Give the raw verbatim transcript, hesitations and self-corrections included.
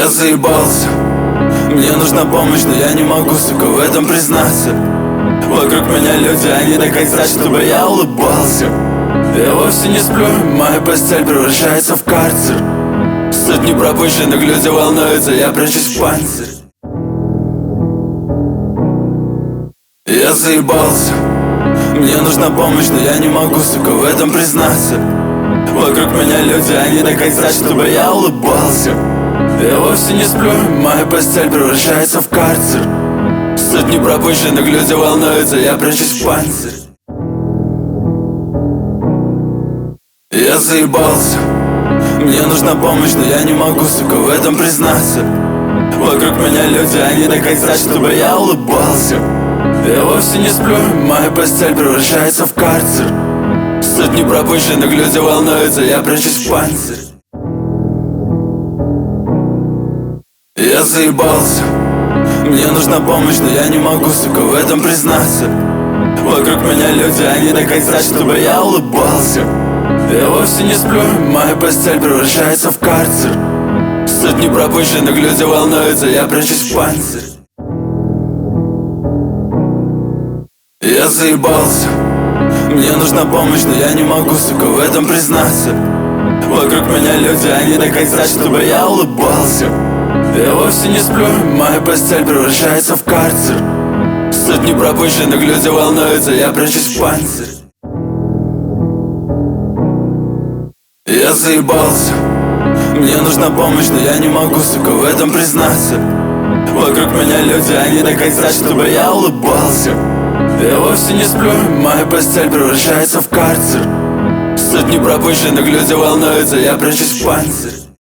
Я заебался, мне нужна помощь, но я не могу, сука, в этом признаться. Вокруг меня люди, они так хотят, чтобы я улыбался. Я вовсе не сплю, моя постель превращается в карцер. Сотни пропущенных, люди волнуются, я прячусь в панцирь. Я заебался, мне нужна помощь, но я не могу, сука, в этом признаться. Вокруг меня люди, они так хотят, чтобы я улыбался. Я вовсе не сплю, моя постель превращается в карцер. Сотни пропущенных, люди волнуются, я прячусь в панцирь. Я заебался, мне нужна помощь, но я не могу, сука, в этом признаться. Вокруг меня люди, они так хотят, чтобы я улыбался. Я вовсе не сплю, моя постель превращается в карцер. Сотни пропущенных, люди волнуются, я прячусь в панцирь. Я заебался, мне нужна помощь, но я не могу, сука, в этом признаться. Вокруг меня люди, они так хотят, чтобы я улыбался. Я вовсе не сплю, моя постель превращается в карцер. Сотни пропущенных, люди волнуются, я прячусь в панцирь. Я заебался, мне нужна помощь, но я не могу, сука, в этом признаться. Вокруг меня люди, они так хотят, чтобы я улыбался. Я вовсе не сплю, моя постель превращается в карцер. Сотни пропущенных, люди волнуются, я прячусь в панцирь. Я заебался, мне нужна помощь, но я не могу, сука, в этом признаться. Вокруг меня люди, они так хотят, чтобы я улыбался. Я вовсе не сплю, моя постель превращается в карцер. Сотни пропущенных, люди волнуются, я прячусь в панцирь.